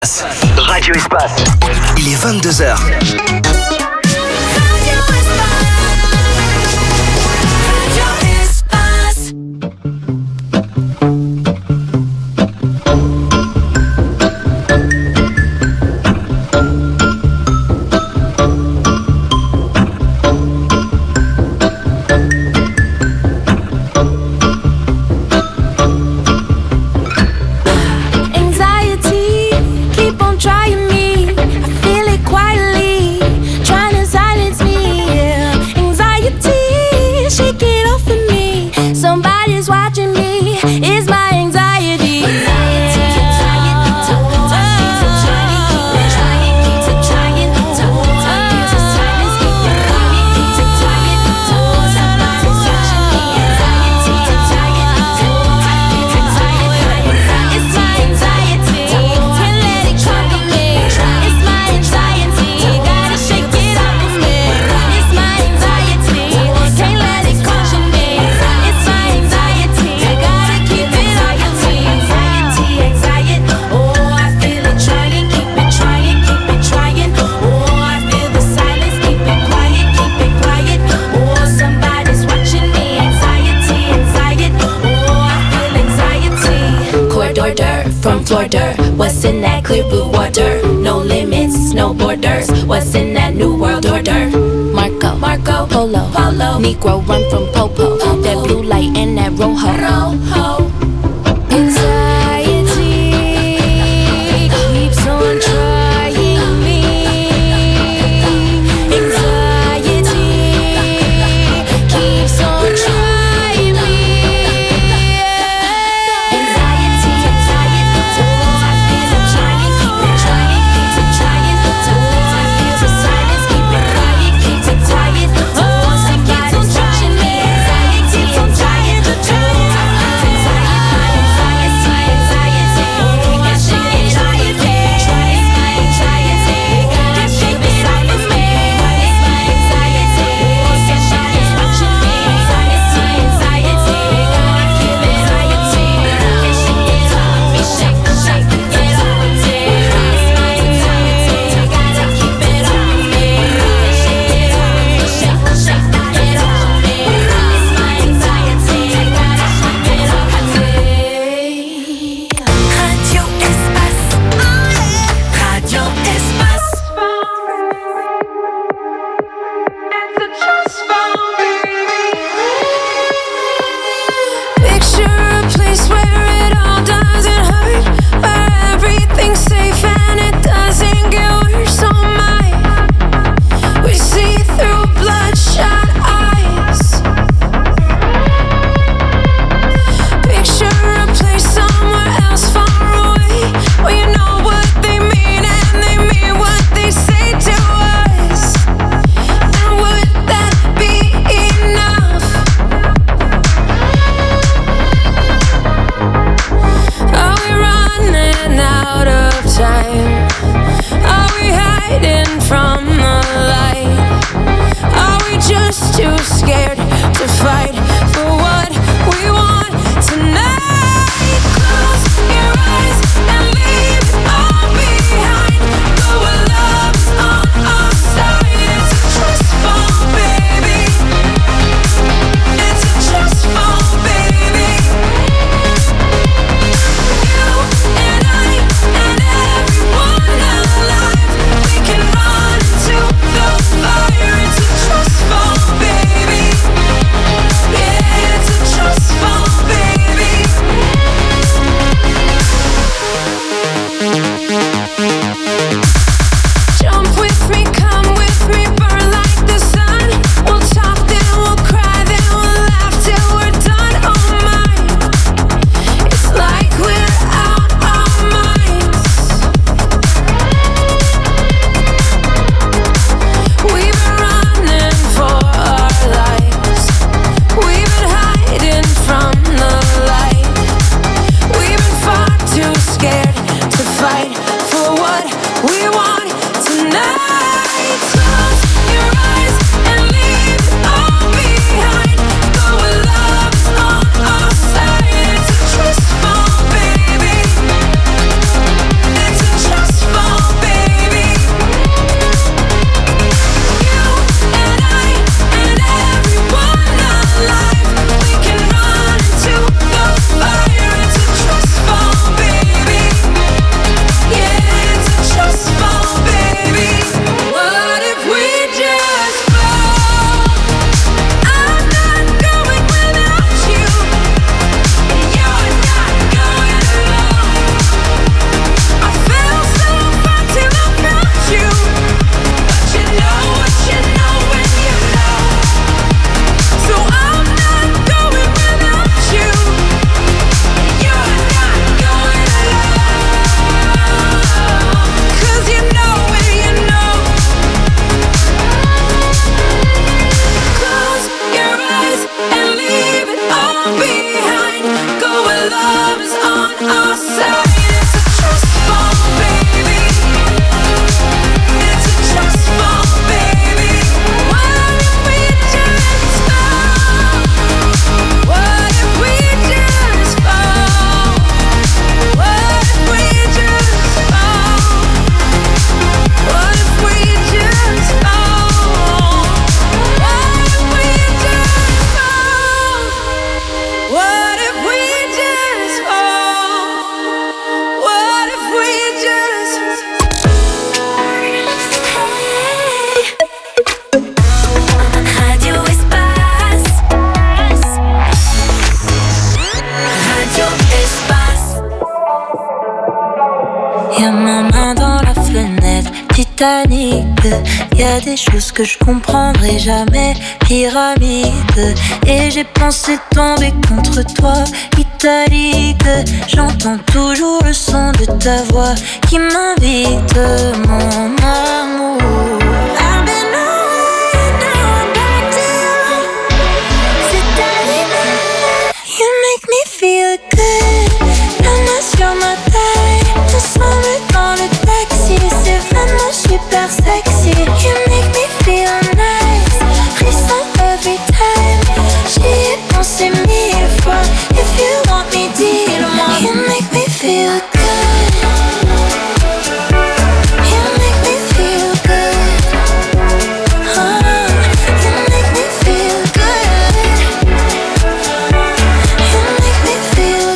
Radio Espace. Il est 22h. What's in that clear blue water? No limits, no borders. What's in that new world order? Marco, Polo, Negro run from Popo. That blue light and that rojo. Anxiety keeps on trying me. Anxiety keeps on trying me. Anxiety, oh, I feel it trying, keep it trying, keep it trying. Oh, I feel the silence, keep it quiet, keep it quiet. Oh, somebody's watching me. Anxiety, I'm trying to do. Titanic. Y a des choses que je comprendrai jamais. Pyramide. Et j'ai pensé tomber contre toi, italique. J'entends toujours le son de ta voix qui m'invite, mon amour. I've been away, now I'm back to you. C'est ta lumière, you make me feel good. La main sur ma taille, ensemble dans le taxi. C'est vraiment super sexy. You make me feel nice, frisson every time. J'y ai pensé 1000 fois. If you want me, dis-le-moi. You make me feel good. You make me feel good. You make me feel good. You make me feel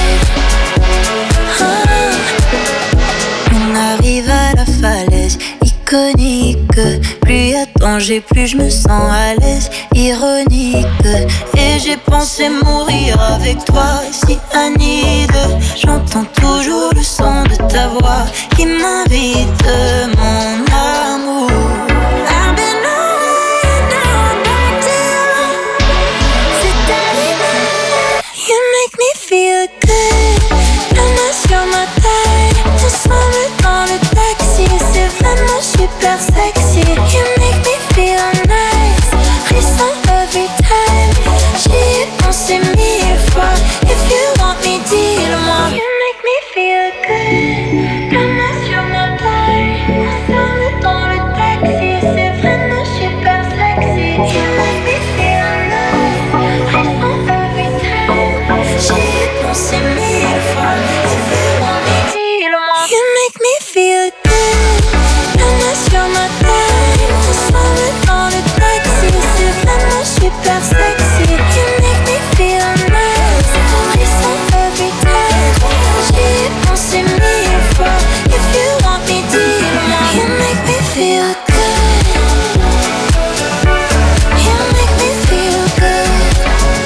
good. On arrive à la falaise iconique. Plus y a danger, plus je me sens à l'aise. Ironique. Et j'ai pensé mourir avec toi, cyanide. J'entends toujours le son de ta voix qui m'invite, mon amour. I've been away, now I'm back to you. C'est ta lumière, you make me feel good. La main sur ma taille, ensemble dans le taxi. C'est vraiment super sexy. You make me feel nice, frisson every time. J'y ai pensé 1000 fois. If you want me, dis-le-moi. You make me feel good. La main sur ma taille, ensemble dans le taxi. C'est vraiment super sexy. You make me feel nice, frisson every time. J'y ai pensé 1000 fois. If you want me, dis-le-moi. You make me feel good. La main sur ma taille, ensemble dans le taxi. C'est vraiment super sexy. You make me feel nice, frisson every time. J'y ai pensé 1000 fois. If you want me, dis-le-moi. You make me feel good. You make me feel good.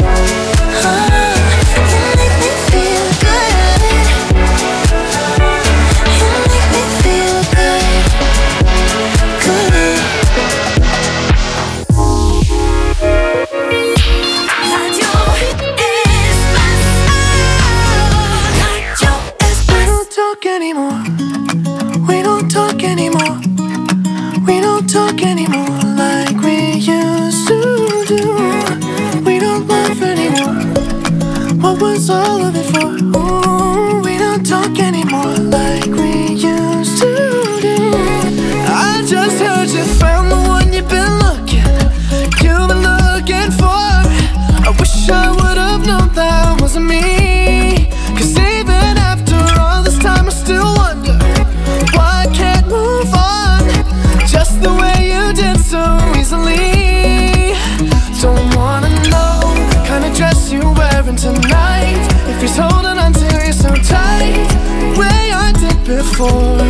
You make me feel good. You make me feel good. Good. Radio We don't talk anymore. We don't talk anymore like we used to do. We don't laugh anymore. What was all of it for? Ooh, we don't talk anymore like we used to do. I just heard you found the one you've been looking for. I wish I would've known that wasn't me. 'Cause even after all this time I still wonder why I can't move on just the way you did so easily. Don't wanna know the kind of dress you're wearing tonight, if he's holding on to you so tight, the way I did before.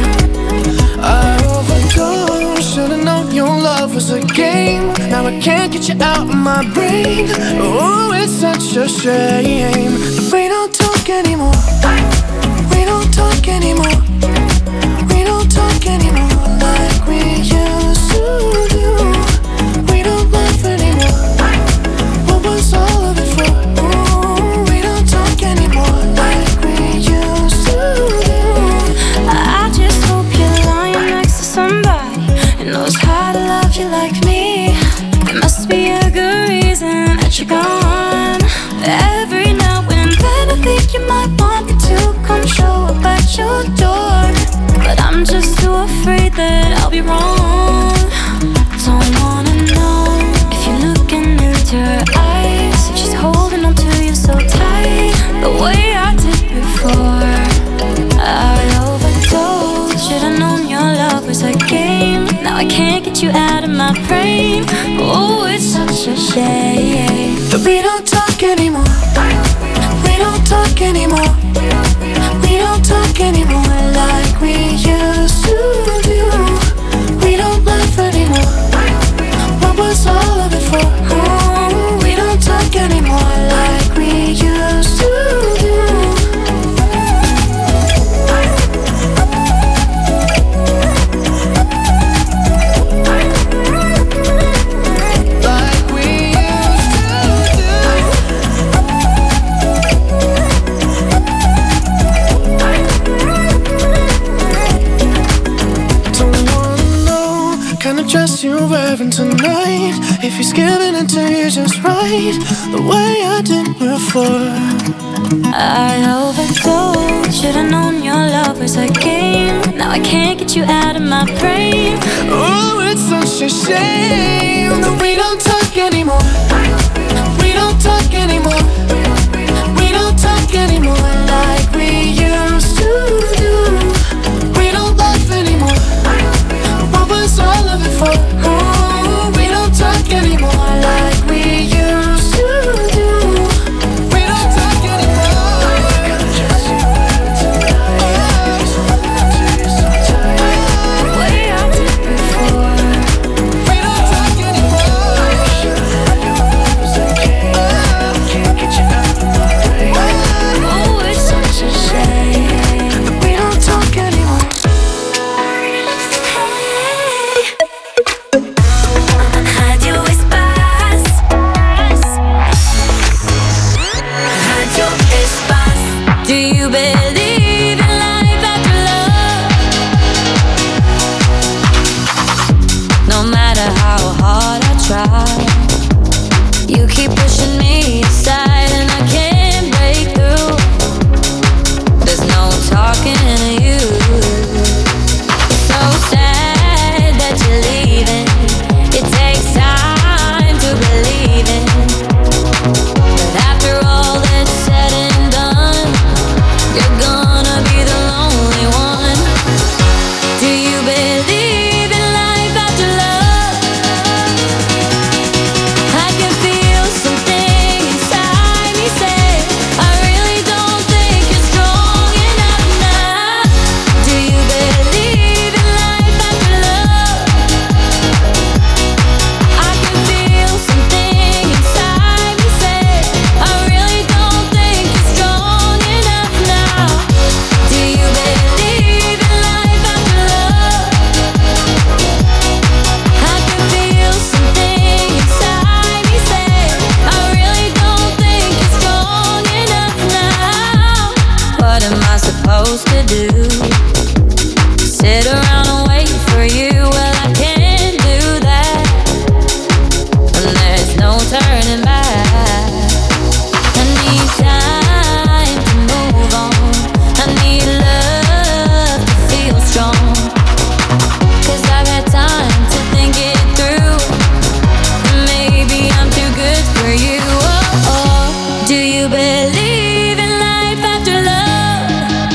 I overdosed, should've known your love was a game. Now I can't get you out of my brain. Oh, it's such a shame that we don't talk anymore. We don't talk anymore. We don't talk anymore like we used to do. We don't laugh anymore. What was all of it for? Ooh, we don't talk anymore like we used to do. I just hope you're lying next to somebody who knows how to love you like me. There must be a good reason that you're gone. Every now and then I think you might want me to come show up at your door, but I'm just too afraid that I'll be wrong. Don't wanna know if you're looking into her eyes, if she's holding on to you so tight, the way I did before. I overdosed, should've known your love was a game. Now I can't get you out of my brain. Oh, it's such a shame that we don't talk anymore. We don't talk anymore. We don't talk anymore like we used to do. We don't laugh anymore. What was all of it for? Ooh, we don't talk anymore like we used to do. kind of dress you're wearing tonight. If he's giving it to you just right, the way I did before. I overdosed, should've known your love was a game. Now I can't get you out of my brain. Oh, it's such a shame that we don't talk anymore. We don't talk anymore. We don't talk anymore like we used to do. We don't laugh anymore. What was all of it for? Oh, we don't talk anymore like we used to do. We don't talk anymore. Way I did before. We don't talk anymore. Can't get you out of my brain. Oh, it's such a shame. We don't talk anymore. Radio Espace. Radio Espace. Do you believe in life after love? No matter how hard I try, you keep pushing me aside and I can't break through. There's no talking to you. So sad that you're leaving. It takes time to believe in. But after all that's said and done, you're gonna be the lonely one. Do you believe in life after love? I can feel something inside me say, I really don't think you're strong enough now. Do you believe in life after love? I can feel something inside me say, I really don't think you're strong enough now. Do you believe in life after love? I can feel something inside me say, I really don't think you're strong enough now. What am I supposed to do? Sit around and wait for you? Well, I can't do that. And there's no turning back. I need time to move on. I need love to feel strong. 'Cause I've had time to think it through. And maybe I'm too good for you. Oh, oh. Do you believe in life after love?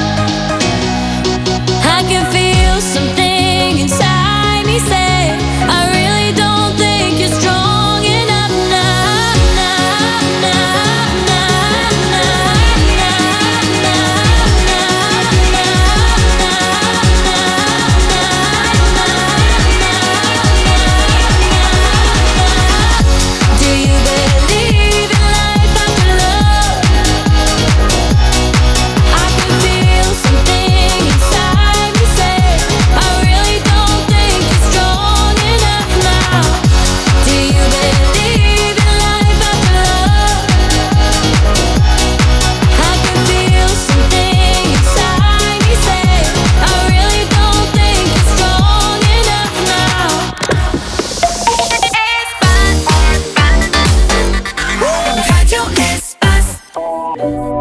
I can feel something inside me say, I really don't think you're strong enough now, now, now, now, now, now, Do you believe in life after love? I can feel something inside me say, I really don't think you're strong enough now. Do you believe in life after love? I can feel something inside me say, I really don't think you're strong enough now. Radio Espace.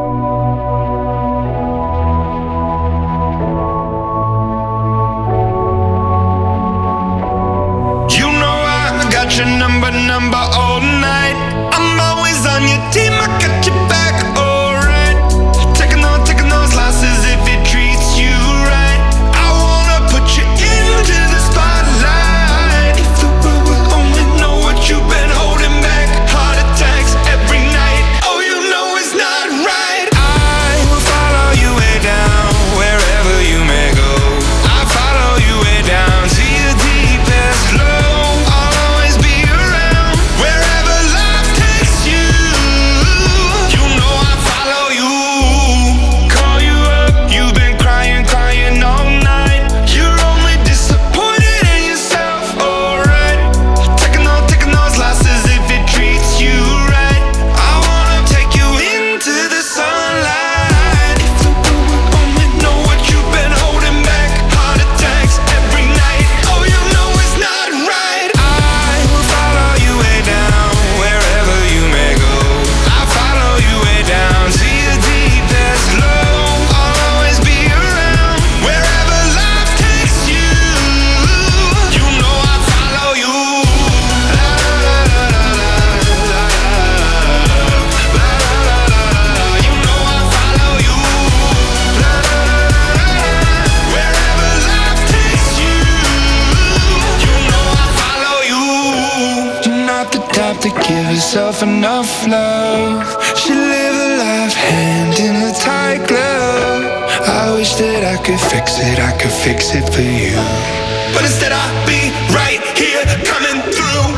You know I got your number all night. I'm always on your team, I got your back, alright. Taking those losses if it treats you right. I wanna put you into the spotlight. If the world would only know what you've been holding back. Heart attacks every night, oh you know it's not right. I will follow you way down, wherever you may go. I follow you way down to your deepest low. I'll always be around, wherever to give herself enough love. She live a life hand in a tight glove. I wish that I could fix it for you. But instead I'll be right here coming through.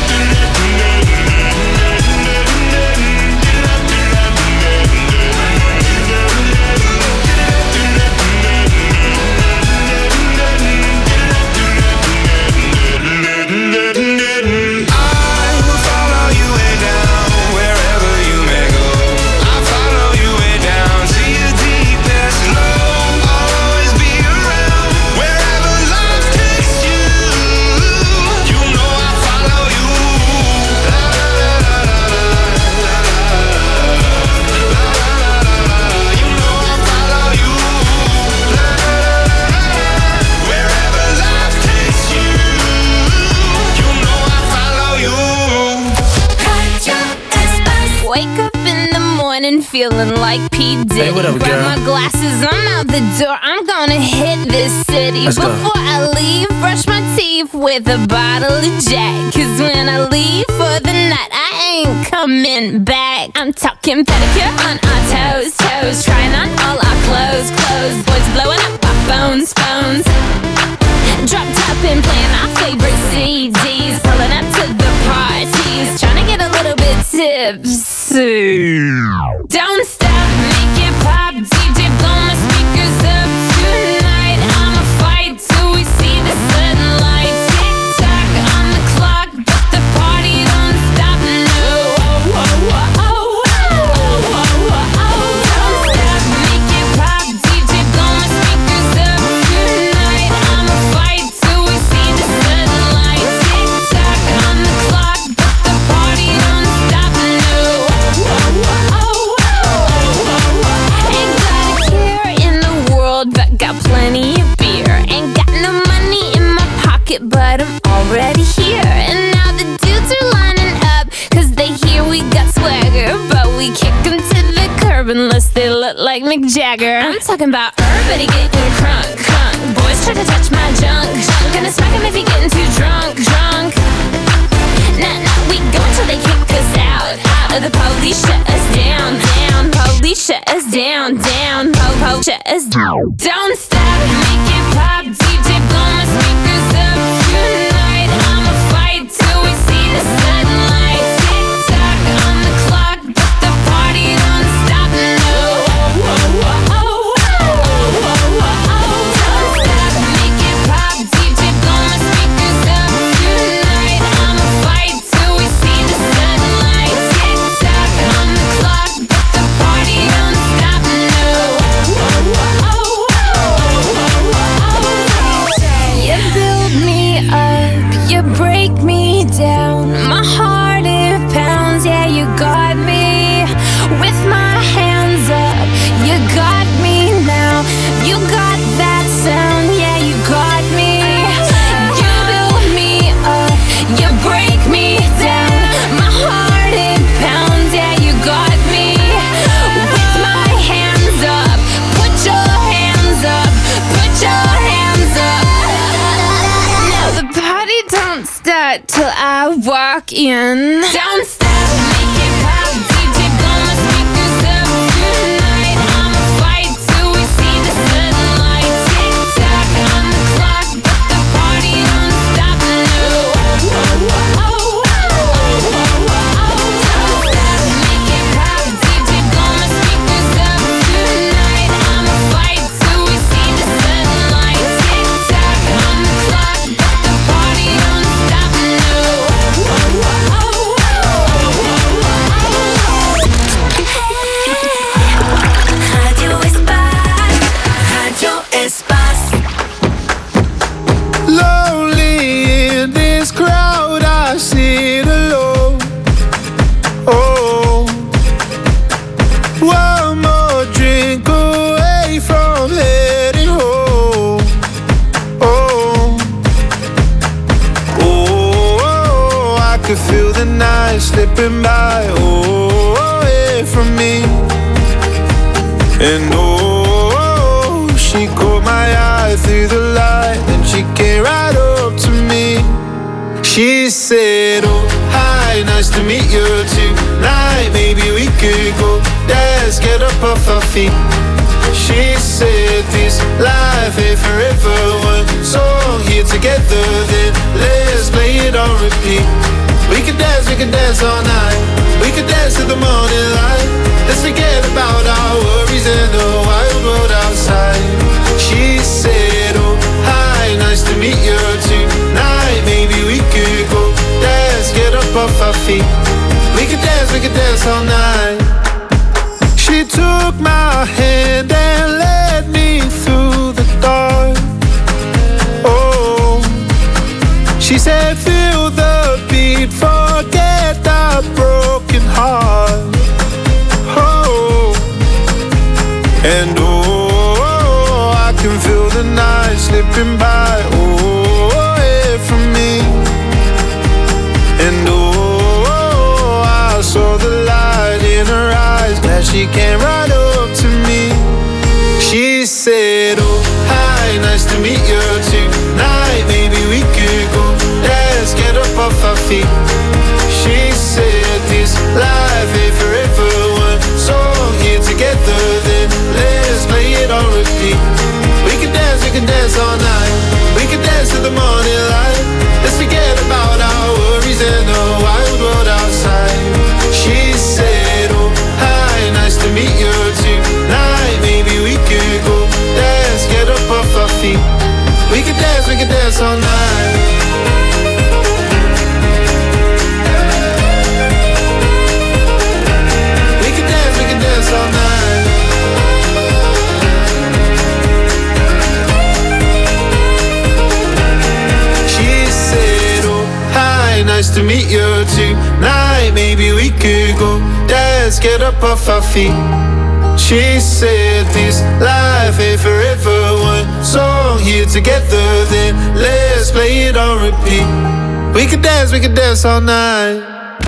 Feeling like P. Diddy. Hey, what up, grab girl? my glasses, I'm out the door. I'm gonna hit this city. Let's go. Before I leave, brush my teeth with a bottle of Jack. Cause when I leave for the night, I ain't coming back. I'm talking pedicure on our toes, toes. Trying on all our clothes, clothes. Boys blowing up our phones, phones. Drop top and playing our favorite CDs. Pulling up to the parties. Trying to get a little bit tipsy. Don't stop, make it pop. DJ, blow my speakers up tonight. I'ma fight till we see the sunlight. Tick tock on the clock, but the party don't stop. No. Oh, oh, oh, oh, oh, oh, oh, oh. Don't stop, make it pop. DJ, blow my speakers up tonight. I'ma fight till we see the sunlight. Tick tock on the clock, but the party don't stop. No. Oh, oh, oh, oh. Ain't got a care in the world, but got plenty of beer. Ain't got no money in my pocket, but I'm already here. And now the dudes are lining up, cause they hear we got swagger. But we kick them to the curb unless they look like Mick Jagger. I'm talking about everybody getting crunk, crunk. Boys try to touch my junk, junk. Gonna smack him if he getting too drunk, drunk. Nah, nah, we go until they kick us out, out. The police shut us down, down. Police shut us down, down. Po-po shut us down. Don't stop, make it pop. DJ, blow my speakers up tonight. I'ma fight till we see the sunlight. Tick tock on the clock, but the party don't stop. No. Oh, oh, oh, oh, oh, oh, oh, oh. Don't stop, make it pop. DJ, blow my speakers up tonight. I'ma fight till we see the sunlight. Tick tock on the clock, but the party don't stop. No. Oh, oh, oh, oh, oh, oh. You build me up, you break me down. My heart it pounds, yeah, you got me. With my hands up, you got me now. You got that sound, yeah, you got me. You build me up, you break me down. My heart it pounds, yeah, you got me. With my hands up, put your hands up, put your hands up. Now the party don't start till I walk in. Don't stop, make it pop. DJ, blow my speakers up tonight. I'ma fight till we see the sunlight. Tick tock on the clock, but the party don't stop. No. Oh, oh, oh, oh, oh, oh, oh. Don't stop, make it pop. DJ, blow my speakers up tonight. I'ma fight till we see the sunlight. Tick tock on the clock, but the party don't stop. No. Oh, oh, oh, oh, oh, oh, oh. Radio Espace, Radio Espace. Lonely in this crowd, I sit alone. Oh, one more drink away from heading home. Oh, oh, I could feel the night slipping by. Oh, away from me. And oh, she caught my eye through the light, and she came right up to me. She said, oh, hi, nice to get up off our feet. She said this life ain't forever. One song here together, then let's play it on repeat. We can dance all night. We can dance to the morning light. Let's forget about our worries and the wild world outside. She said, oh, hi, nice to meet you tonight. Maybe we could go dance, get up off our feet. We could dance all night. She took my hand and led me through the dark. Oh, she said, feel the beat, forget the broken heart. Oh, and oh, I can feel the night slipping by. Oh, away from me. And oh, I saw the light in her eyes. Glad she came right up to me. She said, oh, hi, nice to meet you tonight. Maybe we could go dance, get up off our feet. She said this life ain't forever. One song here together, then let's play it on repeat. We can dance all night. We can dance to the morning light. Let's forget about our worries and the wild world outside. She said, oh, hi, nice to meet you tonight. Maybe we could go dance, get up off our feet. We can dance all night. We can dance all night. She said, oh, hi, nice to meet you tonight. Maybe we could go dance, get up off our feet. She said this life ain't forever. One song here together, then let's play it on repeat. We can dance all night.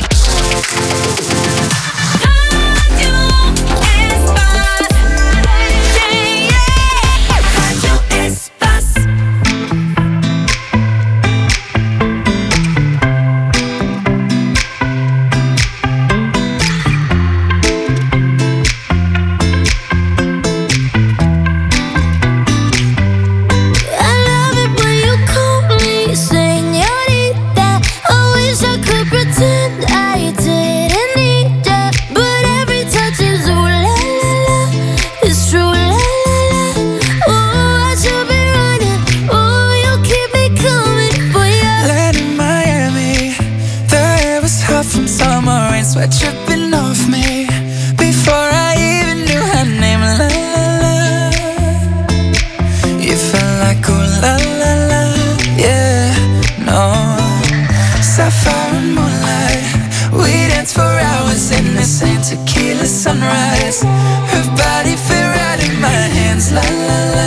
Sweat dripping off me before I even knew her name. La la la. You felt like oh la la la. Yeah, no. Sapphire and moonlight, we danced for hours in the same tequila sunrise. Her body fit right in my hands. La la la.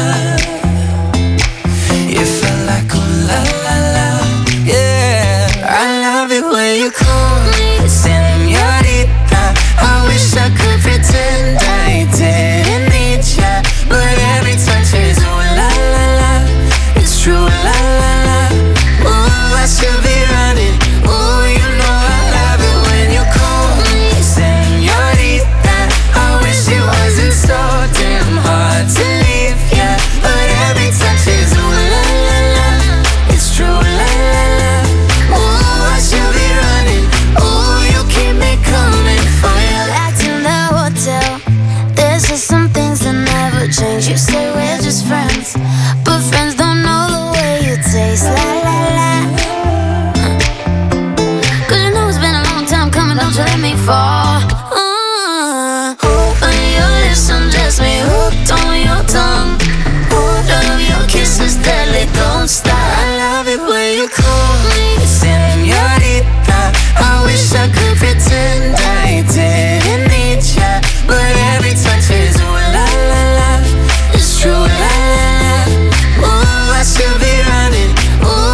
You felt like oh la la la. Yeah, I love it when you call me señorita. I wish I could pretend I didn't need ya, but every touch is ooh la la la. It's true la la la. Ooh, I should be running. Ooh, you know I love it when you call me señorita. I wish it wasn't so damn hard to leave ya, but every touch is ooh la la la. It's true la la la. Ooh, I should be running. Ooh, you keep me coming for you. Back to the hotel. There's just some things that never change. You say we're just friends, but friends don't know the way you taste. La la la. Cause you know it's been a long time coming. Don't you let me fall. When your lips undress me, hooked on your tongue. Love your kisses deadly, don't stop. I love it when you call me señorita. I wish I could pretend I didn't need ya, but every touch is ooh la la la. It's true la la la. Ooh, I should be running. Ooh,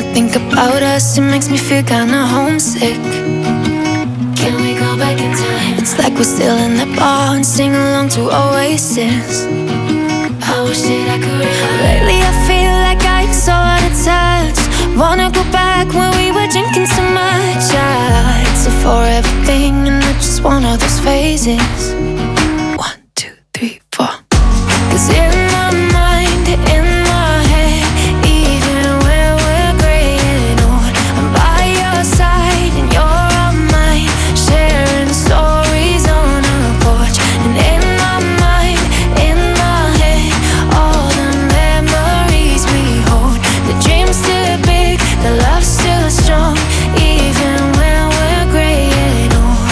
Think about us, it makes me feel kinda homesick. Can we go back in time? It's like we're still in the bar and sing along to Oasis. I wish that I could remember. Lately I feel like I'm so out of touch. Wanna go back when we were drinking so much. It's a forever thing and not just one of those phases. 1, 2, 3, 4. 'Cause in my mind, in my head, even when we're gray and old, I'm by your side and you're on mine, sharing stories on a porch. And in my mind, in my head, all the memories we hold. The dream's still big, the love's still strong, even when we're gray and old.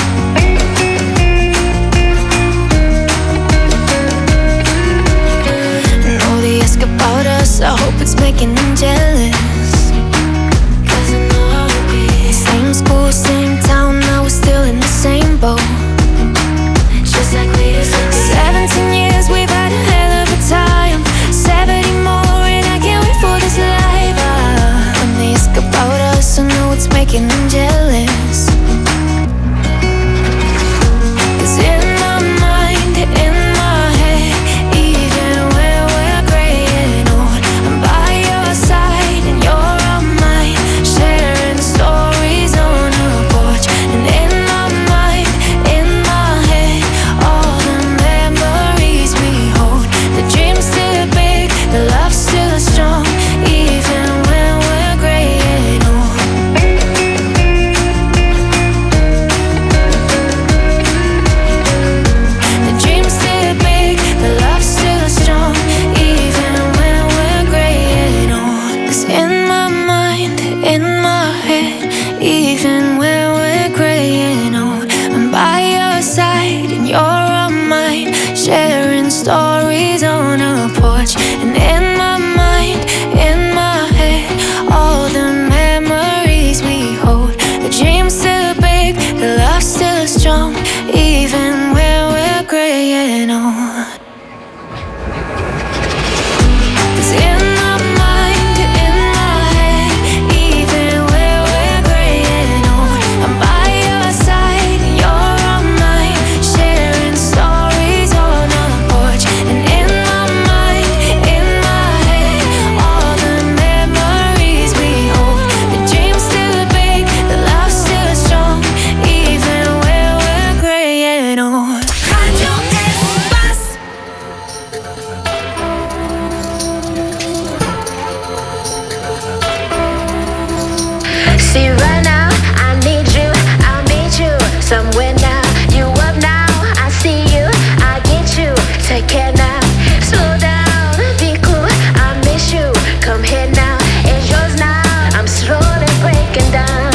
And all they ask about us, I hope it's making them jealous. 'Cause I know how it be. Same school, same town, now we're still in the same boat. Just like we used to be. 17 years, we've had a hell of a time. 70 more and I can't wait for this life. When they ask about us, I know it's making them jealous. 'Cause in my mind, in my head, even when we're gray and old, I'm by your side and you're on mine, sharing stories on a porch. And in my mind, in my head, all the memories we hold. The dream's still big, the love's still strong, even when we're gray and old. The dream's still big, the love's still strong, even when we're gray and old. 'Cause in my mind, in my head, even when we're gray and old, I'm by your side and you're on mine, sharing stories on a porch. And in my mind, in my head, all the memories we hold. The dream's still big, the love's still strong, even when we're gray and old. 'Cause in my mind, in my head, even when we're gray and old, I'm by your side and you're on mine, sharing stories on a porch. And in my mind, in my head, all the memories we hold. The dream's still big, the love's still strong, even when we're gray and old. Radio Espace. See right now, I need you, I'll meet you somewhere now. You up now, I see you, I get you. Take care now, slow down, be cool, I miss you. Come here now, it's yours now. I'm slowly breaking down.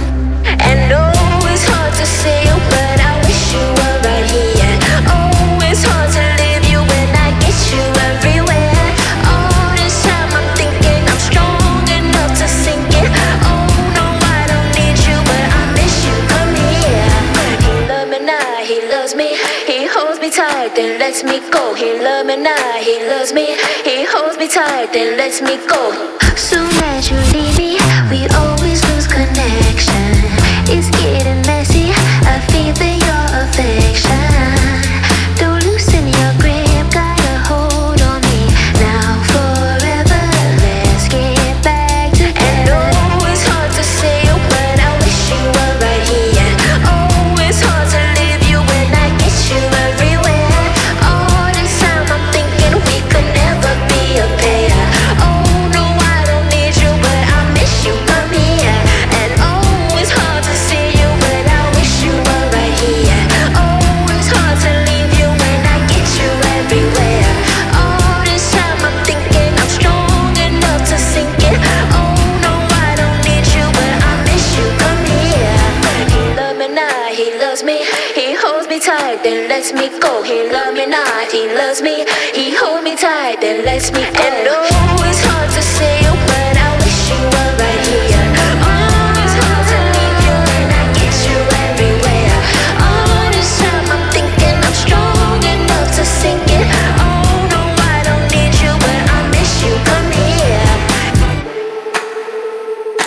And oh, it's hard to see you, but I wish you were right here. Oh, it's hard to leave you when I get you everywhere. All this time I'm thinking I'm strong enough to sink it. Oh no, I don't need you, but I miss you. Come here. He loves me now, he loves me. He holds me tight, then lets me go. He loves me now, he loves me. He holds me tight, then lets me go. Soon as you leave me, we always lose connection. It's getting messy, I feel that your affection. Don't loosen your grip, got a hold on me. Now forever, let's get back together. And oh, it's hard to say you, but I wish you were right here. Oh, it's hard to leave you when I get you everywhere. All this time I'm thinking we could never be a pair. Oh no, I don't need you, but I miss you. Come here. And oh, it's hard to see you, but I wish you were right here. Oh, it's hard to leave you when I get you everywhere. All this time I'm thinking I'm strong enough to sink it. Oh no, I don't need you, but I miss you. Come here. He loves me now, he loves me. He holds me tight, then lets me go. He loves me now, he loves me. He holds me tight, then lets me go. And oh, it's hard to say you, but I wish you were right here. Oh, it's hard to leave you when I get you everywhere. All this time I'm thinking I'm strong enough to sink it. Oh no, I don't need you, but I miss you. Come here.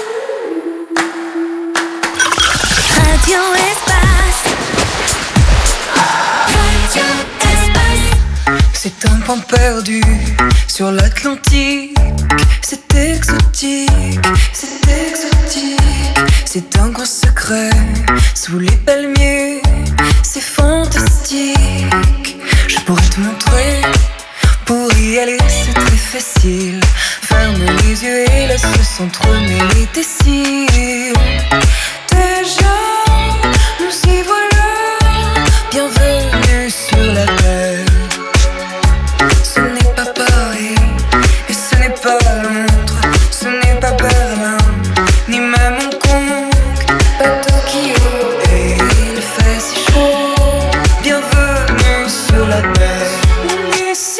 C'est un point perdu sur l'Atlantique. C'est exotique, c'est exotique. C'est un grand secret sous les palmiers. C'est fantastique. Je pourrais te montrer. Pour y aller c'est très facile. Ferme les yeux et laisse s'entremêler tes cils. Déjà, nous y voilà. Bienvenue sur la terre. Ce n'est pas Paris et ce n'est pas Londres. Ce n'est pas Berlin, ni même Hong Kong, pas Tokyo. Et il fait si chaud. Bienvenue sur la terre. On est si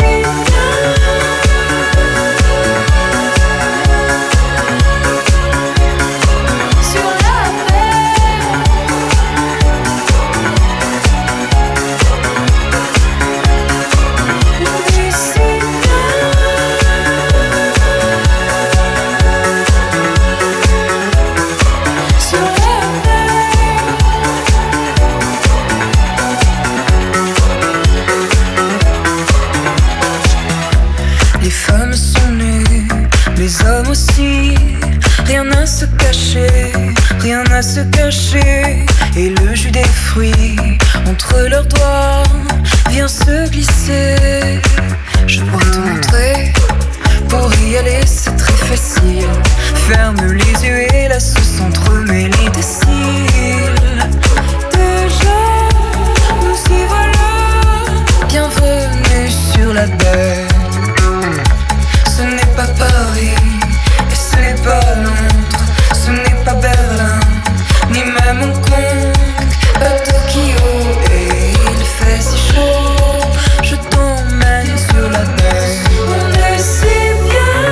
les hommes aussi, rien à se cacher, rien à se cacher. Et le jus des fruits entre leurs doigts vient se glisser. Je pourrais te montrer, pour y aller c'est très facile. Ferme les yeux et laisse s'entremêler tes cils. Déjà, nous y voilà, bienvenue sur la terre. Ce n'est pas Paris, et ce n'est pas Londres, ce n'est pas Berlin, ni même Hong Kong, pas Tokyo. Et il fait si chaud, je t'emmène sur la terre. On est si bien.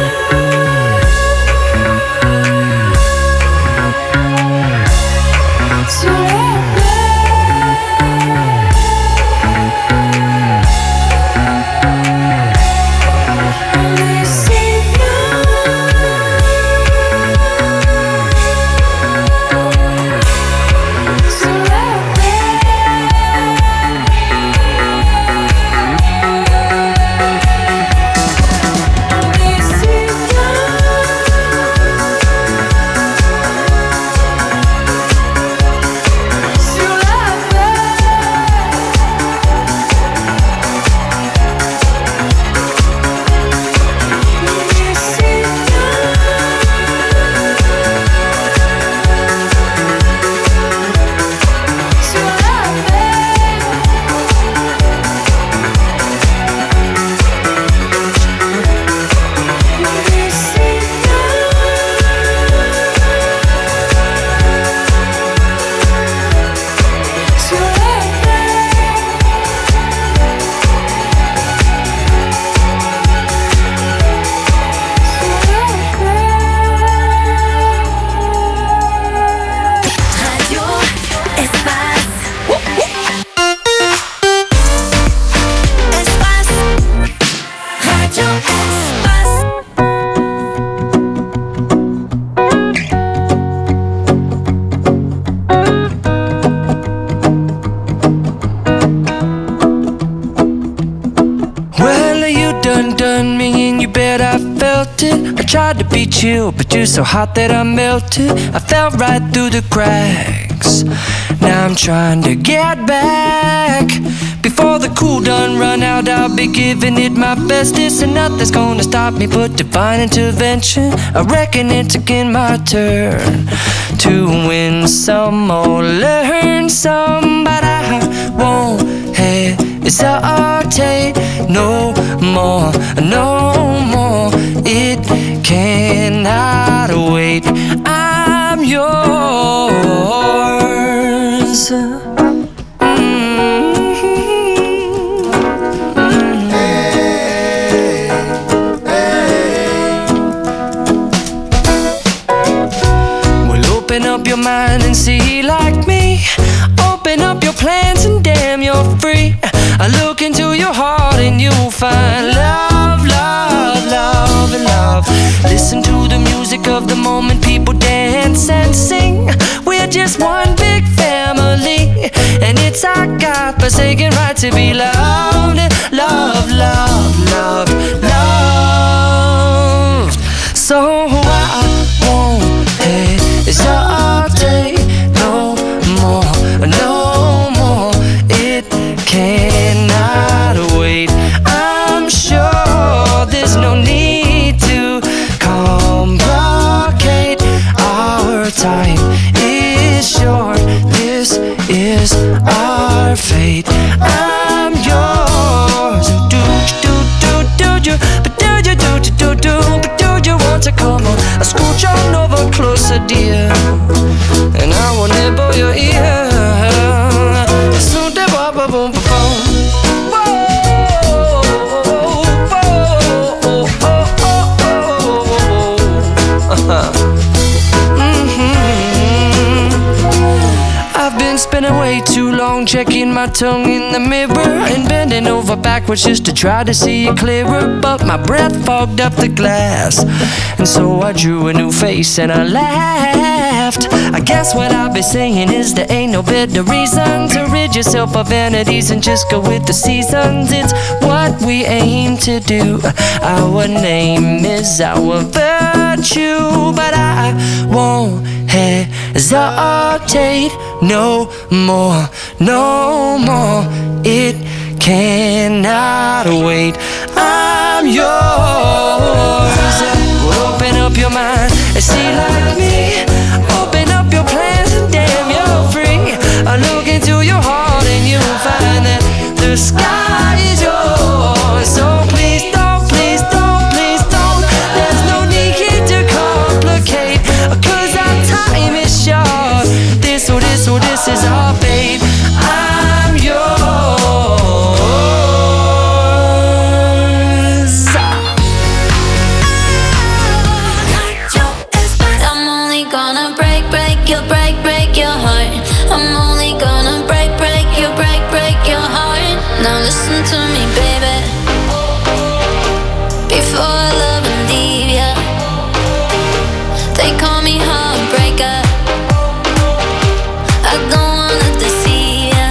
Sur la tried to beat you, but you're so hot that I melted. I fell right through the cracks. Now I'm trying to get back. Before the cool done run out, I'll be giving it my bestest, and nothing's gonna stop me but divine intervention. I reckon it's again my turn to win some or learn some, but I won't hesitate no more, no more. It cannot wait. I'm yours. Well, open up your mind and see like me. Open up your plans and damn, you're free. I look into your heart and you'll find love, love, love, and love. Listen to the music of the moment, people dance and sing. We're just one big family, and it's it's our God-forsaken right to be loved, loved, loved, loved, loved. So I won't hesitate no more, no more. It cannot wait. I'm sure there's no need to complicate. Our time is short. This is our fate. I'm yours. Do you, but do you, but do you want to come on? I scooch on over closer, dear, and I will nibble your ear. So de ba ba boom ba boom. I've been spending way too long checking my tongue in the mirror and bending over backwards just to try to see it clearer. But my breath fogged up the glass, and so I drew a new face and I laughed. I guess what I'll be saying is there ain't no better reason to rid yourself of vanities and just go with the seasons. It's what we aim to do. Our name is our virtue, but I won't hesitate no more, no more. It cannot wait. I'm yours. Open up your mind and see like me. Open up your plans and damn, you're free. I look into your heart and you'll find that the sky is yours. So please don't, please don't, please don't. There's no need here to complicate, 'cause our time is short. This is our fate. I'm yours. I'm only gonna break your heart. I'm only gonna break your heart. Now listen to me, baby. Before I love and leave ya, they call me heartbreaker. I don't wanna deceive ya.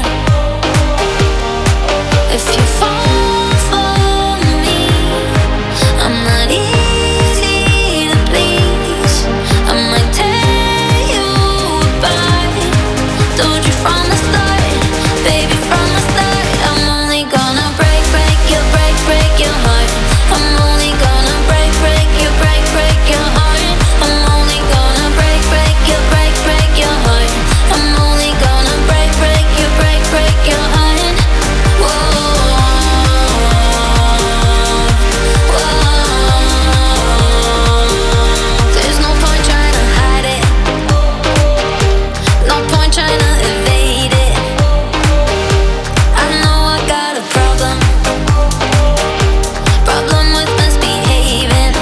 If you fall for me, I'm not easy to please. I might tear you apart. Told you from the start, baby, from the start. I'm only gonna break your heart. I'm only gonna break your heart. I'm only gonna break your heart. I'm only gonna break your heart. Whoa, whoa. There's no point trying to hide it. No point trying to evade it. I know I got a problem with misbehaving.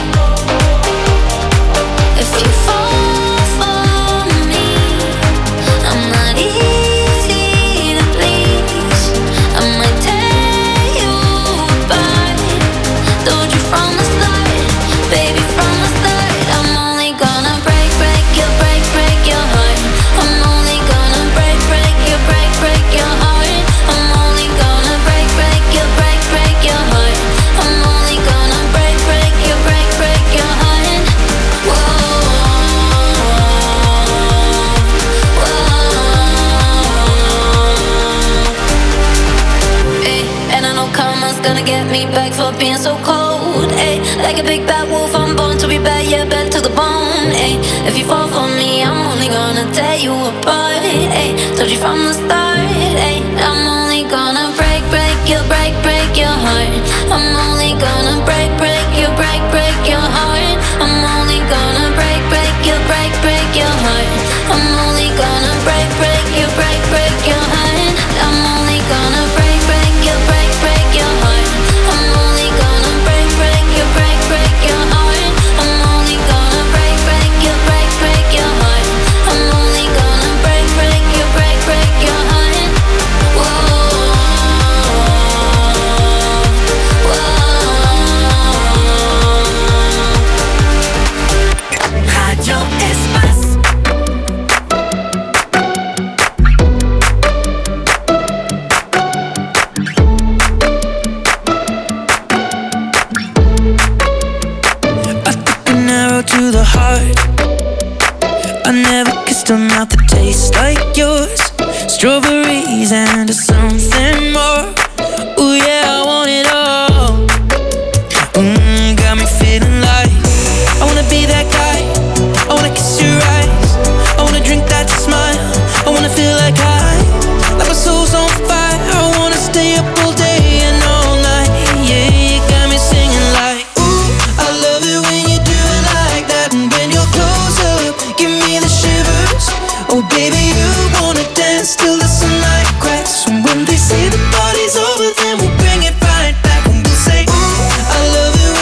If you fall for me, I'm not easy to please. I might tear you apart. Told you from the start, baby, from the start. I'm only gonna break your heart. I'm only gonna break your heart. I'm only gonna break your heart. I'm only gonna break your heart. Whoa, whoa. Ay, and I know karma's gonna get me back for being so cold. Ay, like a big bad wolf, I'm born to be bad, yeah, bad to the bone. Ay, if you fall for me, I'm only gonna tear you apart. Ay, told you from the start. Ay, I'm only gonna break your heart. I'm only gonna break your heart. I'm only gonna break your heart. I'm only gonna break your heart. I'm only gonna break your heart. I'm only gonna break your heart. I'm only gonna break your heart. I'm only gonna break your heart. heart. I never kissed a mouth that tastes like yours. Strawberries and something more. Ooh yeah, I want it all. Got me feeling like I wanna be that guy. I wanna kiss your eyes. I wanna drink that smile. I wanna feel like like my soul's on fire. I wanna stay up all day and all night. Yeah, you got me singing like, ooh, I love it when you do it like that. And when you're close up, give me the shivers. Oh baby, you wanna dance till the sunlight cracks. And when they say the party's over, then we'll bring it right back. And we'll say, ooh, I love it when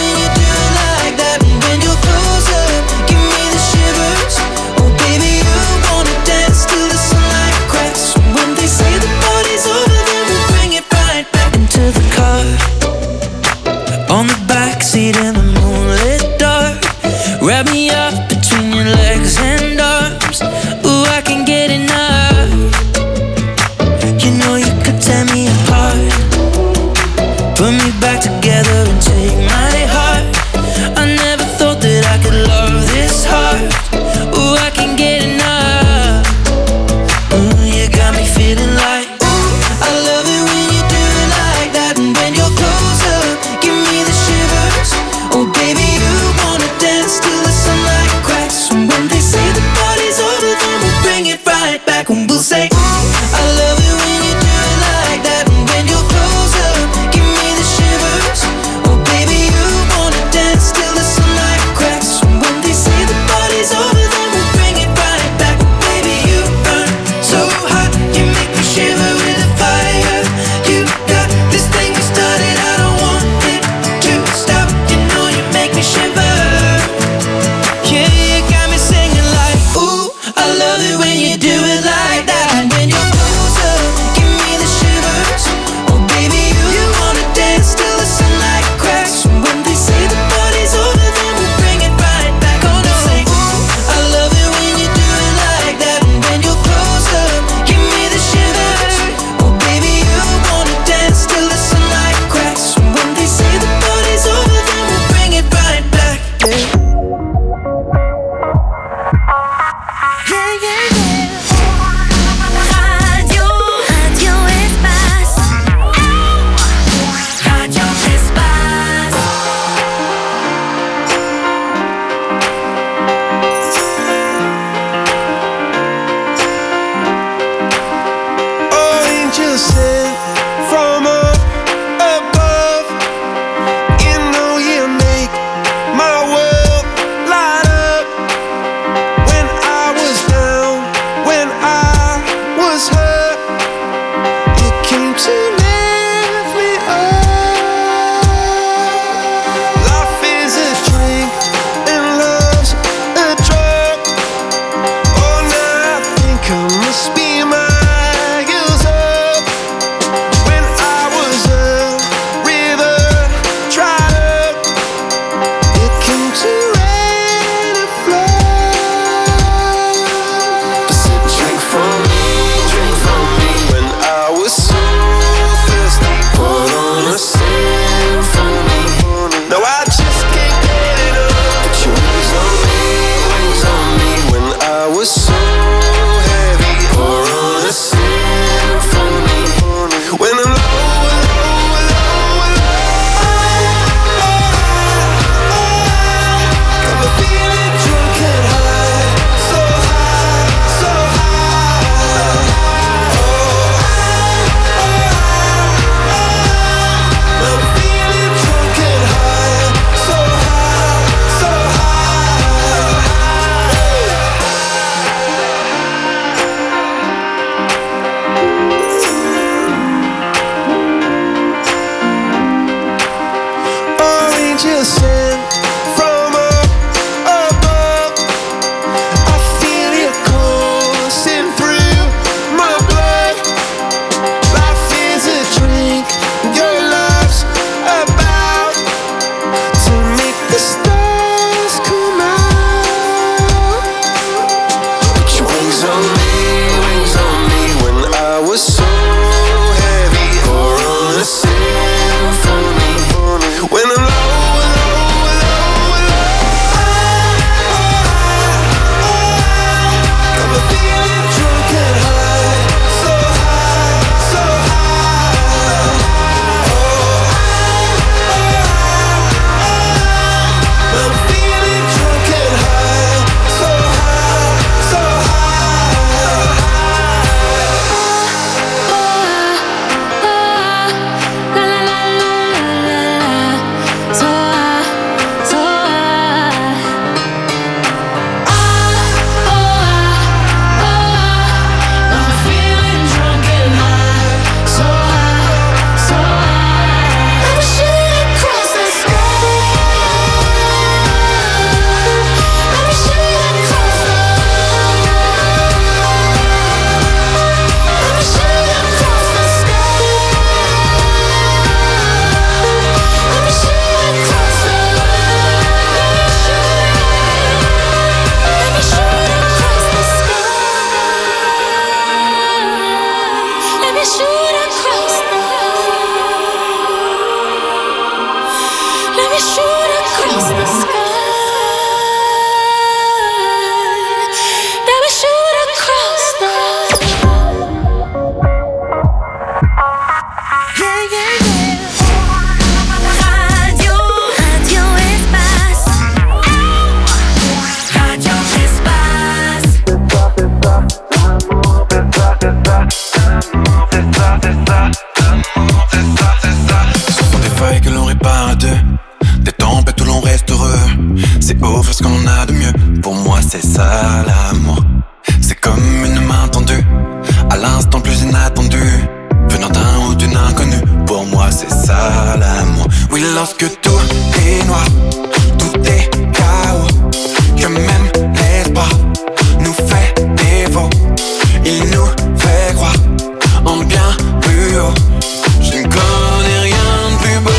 c'est ça l'amour. C'est comme une main tendue, à l'instant le plus inattendu, venant d'un ou d'une inconnue. Pour moi c'est ça l'amour. Oui, lorsque tout est noir, tout est chaos, que même l'espoir nous fait défaut. Il nous fait croire en bien plus haut. Je ne connais rien de plus beau.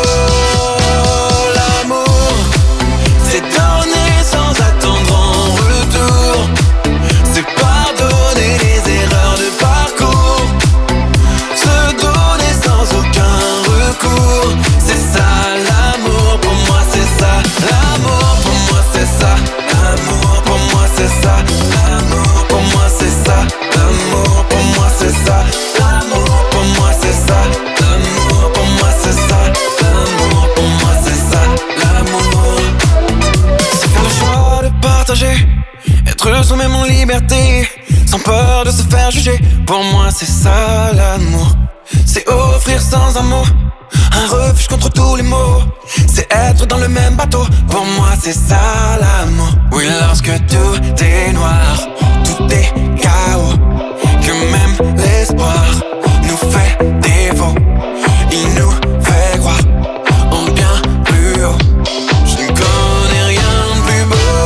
L'amour, c'est donner sans attendre en retour. C'est pardonner les erreurs de parcours. Se donner sans aucun recours. C'est ça l'amour, pour moi c'est ça. L'amour, pour moi c'est ça. L'amour, pour moi c'est ça. L'amour, pour moi c'est ça. L'amour, pour moi c'est ça. L'amour, pour moi c'est ça. L'amour, pour moi c'est ça. L'amour, pour moi c'est ça. L'amour, c'est faire le choix de partager, être soi-même en liberté, sans peur de se faire juger. Pour moi c'est ça l'amour. C'est offrir sans un mot un refuge contre tous les maux. C'est être dans le même bateau. Pour moi c'est ça l'amour. Oui, lorsque tout est noir, tout est chaos, que même l'espoir nous fait défaut. Il nous fait croire en bien plus haut. Je ne connais rien de plus beau.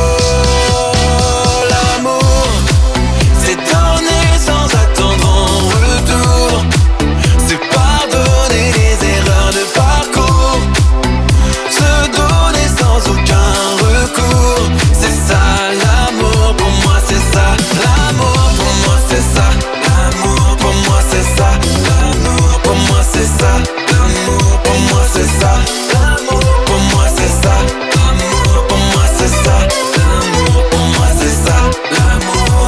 L'amour, c'est donner sans attendre en retour. C'est pardonner les erreurs de parcours. Se donner sans aucun recours. C'est ça l'amour, pour moi c'est ça. L'amour, pour moi c'est ça. L'amour, pour moi c'est ça. L'amour, pour moi c'est ça. L'amour, pour moi c'est ça. L'amour, pour moi c'est ça. L'amour, pour moi c'est ça. L'amour, pour moi c'est ça. L'amour.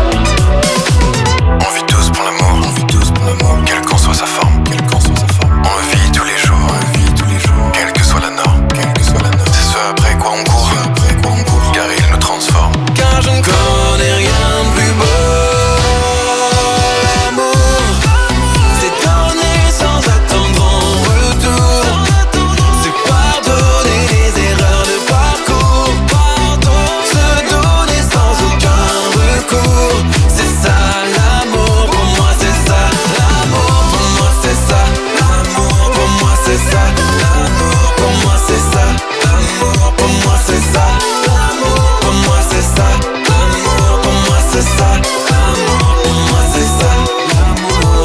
On vit tous pour l'amour. On vit tous pour l'amour. Quelle qu'en soit sa forme. Quelle qu'en soit sa forme. On le vit tous les jours. On le vit tous les jours. Quelle que soit la norme. Quelle que soit la norme. C'est ce après quoi on court. Après quoi on court. Car il nous transforme. Car je ne connais rien de plus beau. L'amour, c'est donner sans attendre en retour. C'est pardonner les erreurs de parcours. Se donner sans aucun recours. C'est ça l'amour, pour moi c'est ça. L'amour, pour moi c'est ça. L'amour, pour moi c'est ça. L'amour, pour moi c'est ça. L'amour, pour moi c'est ça. L'amour, pour moi c'est ça. L'amour, pour moi c'est ça. L'amour, pour moi c'est ça. L'amour.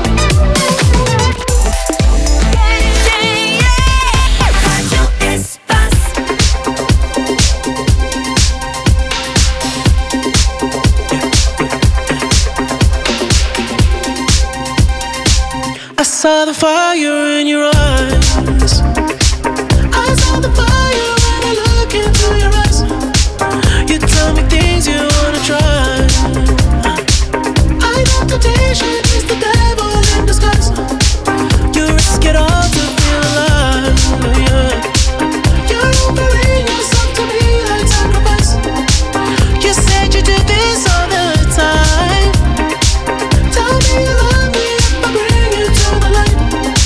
I saw the fire in your eyes. I saw the fire when I look into your eyes. You tell me things you wanna try. I know temptation is the devil in disguise. You risk it all to feel alive, yeah. You're offering yourself to me like sacrifice. You said you do this all the time. Tell me you love me if I bring you to the light.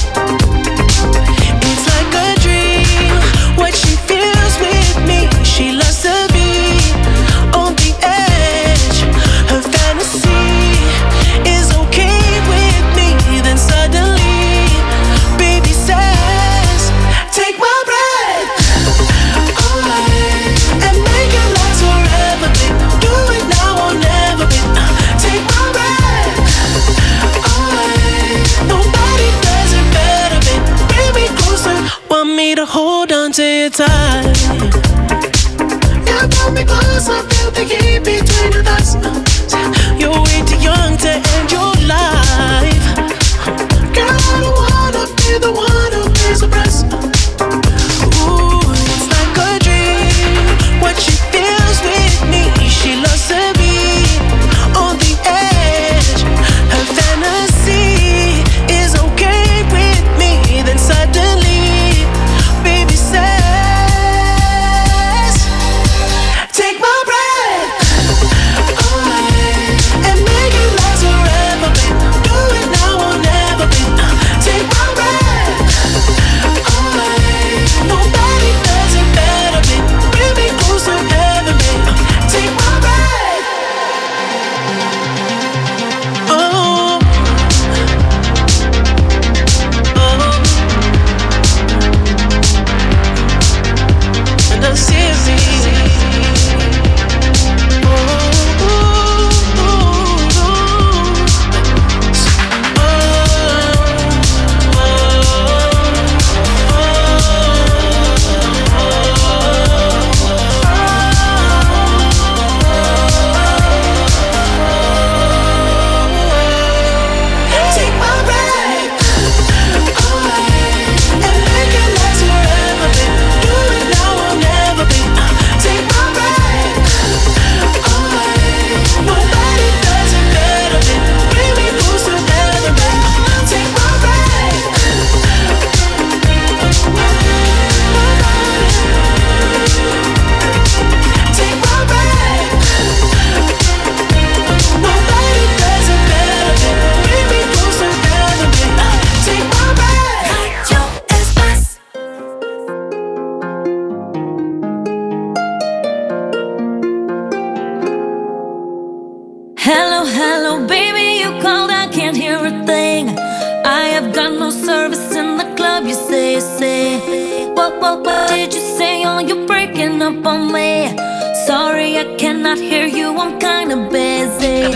It's like a dream, what she feels with me. She loves to be on the edge. Her fantasy is okay with me. Then suddenly, baby says, take my breath away and make it last forever, babe. Do it now or never, babe. Take my breath away. Nobody does it better, babe. Bring me closer, want me to hold on to you tight. You pull me closer, feel the heat between your thighs. You're way too young to end your life. Girl, I don't wanna be the one who pays the price. Ooh, it's like a dream, what she feels with me. She loves to be on the edge. Her fantasy is okay with me. Then suddenly, baby says, Hello, hello, baby, you called, I can't hear a thing. I have got no service in the club, you say. What did you say? Oh, you're breaking up on me. Sorry, I cannot hear you, I'm kinda busy.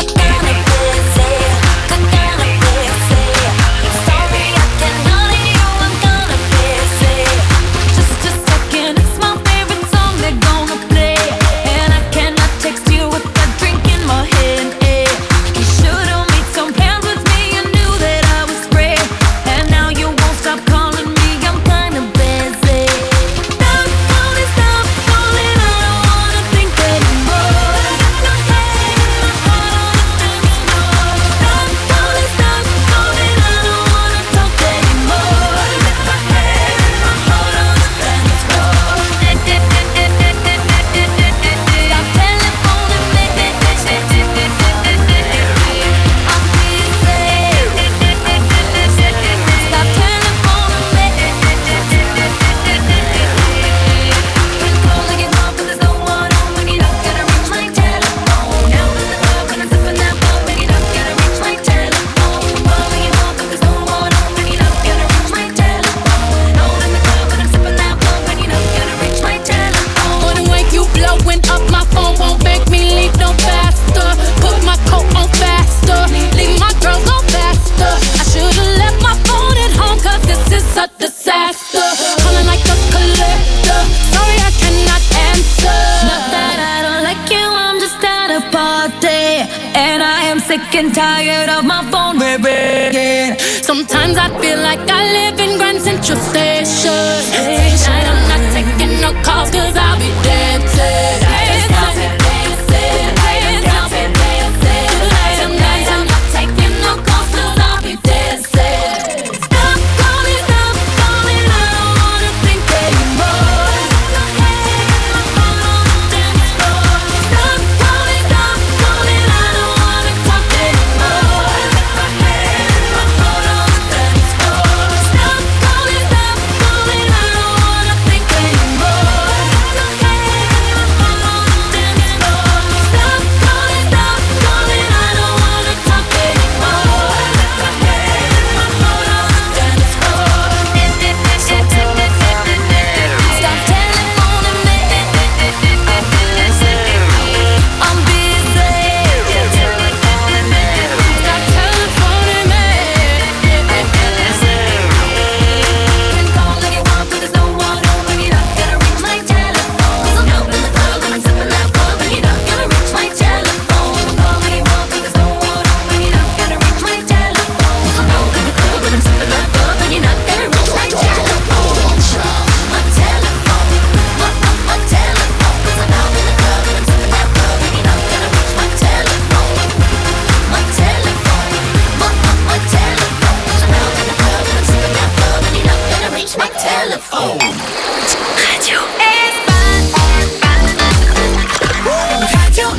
Sorry, I cannot hear you, I'm kinda busy. Just a second, it's my favorite song they're gonna play. And I cannot text you with a drink in my hand. You should've made some plans with me, you knew that I was free. And now you won't stop calling me, I'm kinda busy. Stop calling, I don't wanna think anymore. Stop calling, I don't wanna talk anymore. Stop Wanna wake you blowing up, my phone won't make me leave no faster. Put my coat on faster, leave my girls on faster. I should've left my phone at home, cause this is a disaster. Calling like a collector, sorry I cannot answer. Not that I don't like you, I'm just at a party. And I am sick and tired of my phone ringing. Sometimes I feel like I live in Grand Central Station. Tonight I'm not taking no calls, cause I'll be dancing.